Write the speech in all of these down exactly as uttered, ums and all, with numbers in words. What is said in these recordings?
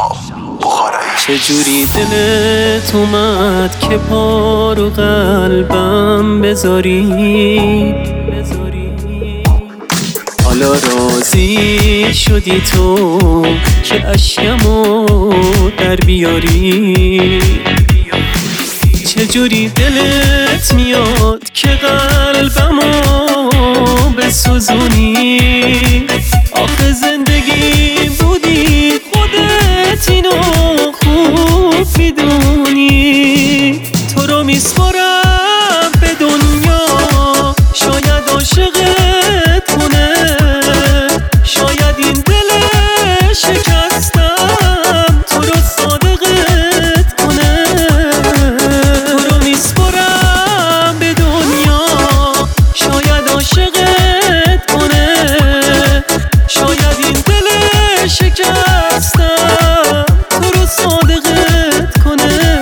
شهاب بخارایی. چجوری دلت اومد که پا رو قلبم بذاری، حالا راضی شدی تو که اشکمو در بیاری؟ چجوری دلت میاد که قلبمو بسوزونی؟ آخه زندگی بودی خودت اینو خوب میدونی. تو رو میسپارم به دنیا، شاید عاشقت کنه، شاید این دل شکستم تو رو صادقت کنه. تو رو میسپارم به دنیا، شاید عاشقت کنه، شاید این دل شکستم تو رو صادقت کنه.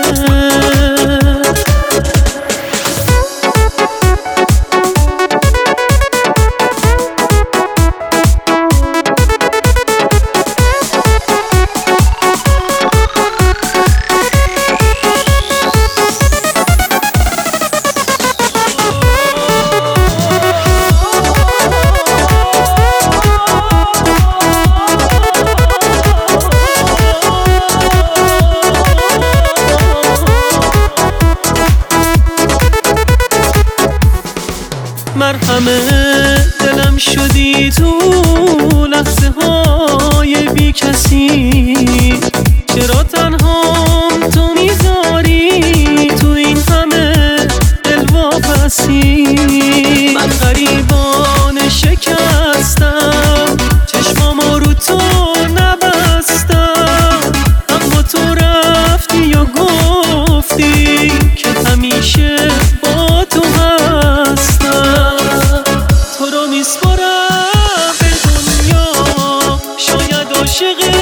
مرهمه دلم شدی تو لحظه های بی کسی، چرا تنهام تو میذاری تو این همه دل واپسی؟ من غریبانه شکستم، چشمامو رو تو نبستم، اما تو رفتی و گفتی که همیشه با تو هستم. تو رو میسپارم به دنیا، شاید عاشق